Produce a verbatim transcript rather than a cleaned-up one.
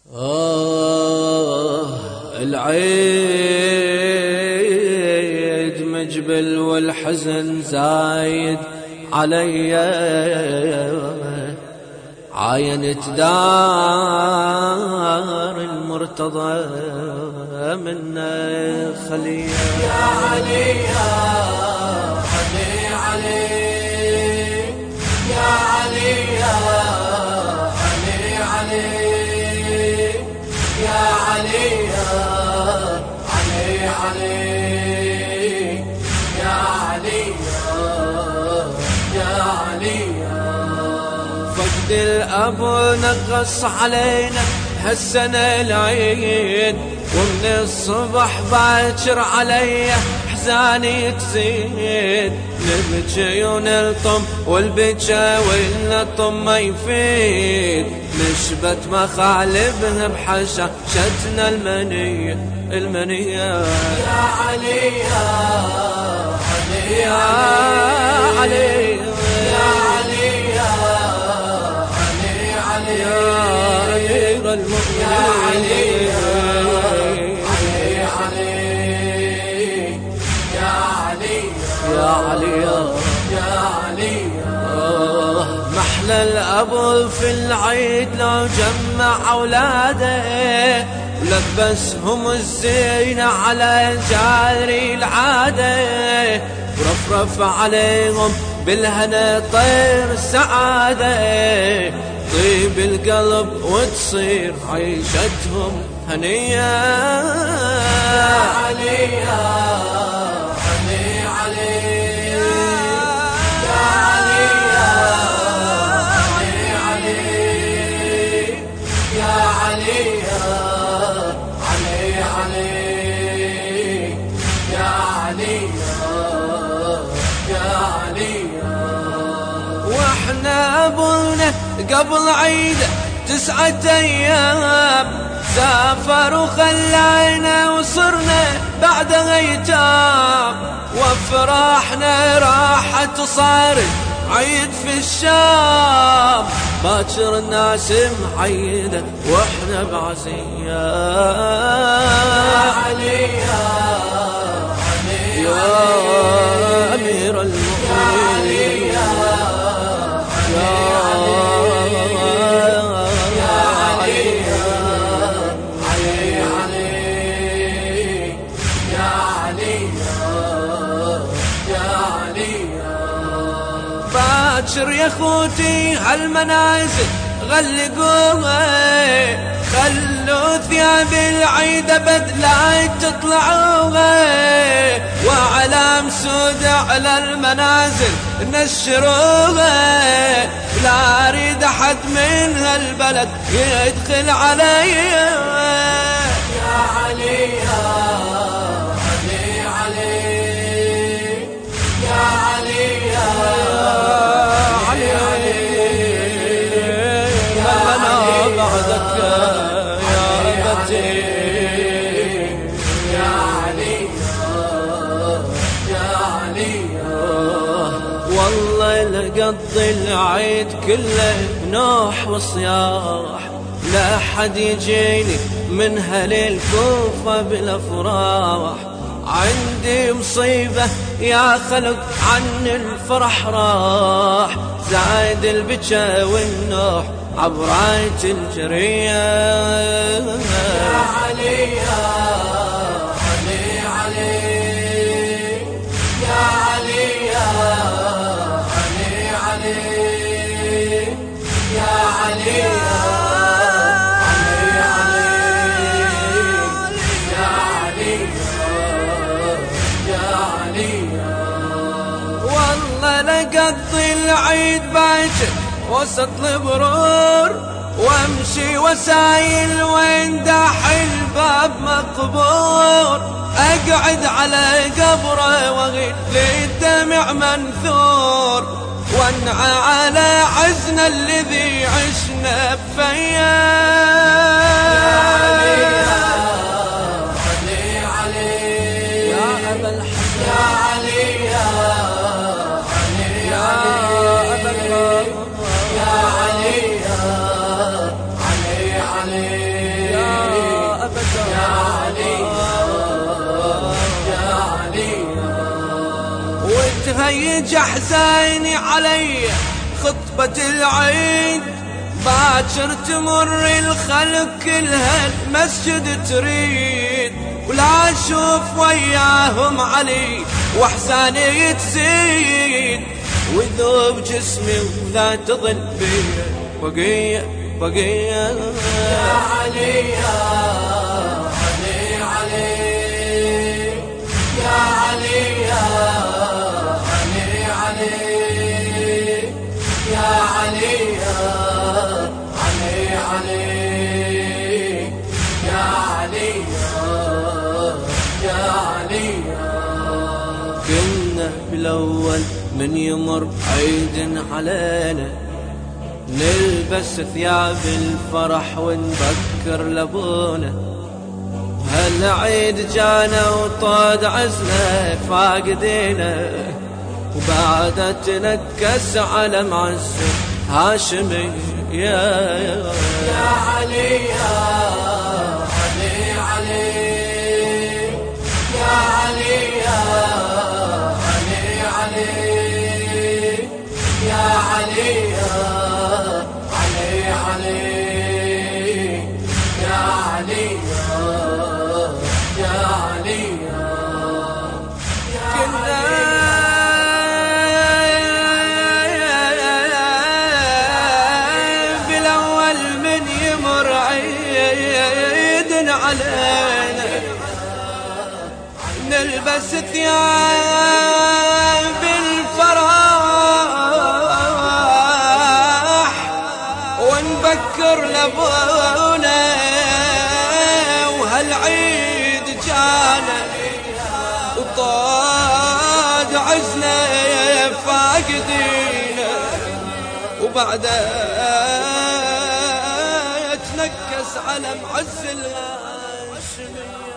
آه العيد مجبل والحزن زايد علي، عاينت دار المرتضى من خليه. يا علي يا علي علي يا علي يا علي علي يا علي يا علي علي يا علي يا علي. فقد الأب نقص علينا هالسنة العيد، ومن الصبح باكر علي احزاني تزيد. نبكي ونلطم والبكا والنطم ما يفيد، نشبت مخالبها بحشاشتنا المنية المنية. يا علي يا علي يا علي يا علي يا علي علي يا أمير المؤمنين. يا علي علي علي يا علي يا علي يا علي. آه محلى الأبو في العيد لو جمع أولاده، ولبسهم الزينة على جاري العادة، ورفرف عليهم بالهنا طير السعادة، طيب القلب وتصير عيشتهم هنية. يا علي يا علي علي يا علي يا علي علي يا علي يا علي علي يا علي يا علي. واحنا ابونا قبل عيده تسعة ايام سافر وخلانا وصرنا بعدها ايتام، وافراحنا راحت وصارت عيد في الشام، باكر الناس محيده واحنا بعزيام. يا علي يا علي يا امير المؤمنين. يا باكر يا خوتي هالمنازل غلقوها، خلوا ثياب العيد بدلا تطلعوها، وعلام سود على المنازل نشروها، لا اريد احد من هالبلد يدخل علي. يا علي يا علي علي يا علي يا علي علي ما لنا بعدك يا أبتي. يا علي يا علي. والله لقضي العيد كله نوح وصياح، لا حد يجيني من هل الكوفة بالافراح، عندي مصيبة يا خلق عن الفرح راح، زايد البكا والنوح عبراية الجرية. يا علي يا علي علي يا علي يا علي علي يا علي يا لقضي العيد باكر وسط البرور، وامشي وسايل وين داح الباب مقبور، اقعد على قبره واغيث لي الدمع منثور، وانعى على عزنا الذي عشنا بفياه. يا أبا الحسن يا علي يا علي يا علي يا علي علي وتهيج احزاني علي خطبة العيد، باكر تمر الخلق كلها المسجد تريد، ولا اشوف وياهم علي واحزاني تزيد، وذوب جسمي ولا تظل بي بقية بقية. يا علي يا علي علي يا علي يا علي علي يا علي يا علي علي يا علي يا علي. كنا بالاول من يمر عيد علينا نلبس ثياب الفرح ونبكر لابونا، هالعيد جانا وطاد عزنا فاقدينا، وبعد تنكس على معز هاشمي يا يا علي يا علي علي يا علي يا علي علي يا علي يا علي علي يا علي يا علي. كنا بالاول من يمر عيد علينا نلبس ثياب الفرح ونبكر لابونا، وهالعيد جانا وطاد عزنا فاقدينا، وبعدها تنكس على معز الهاشمية.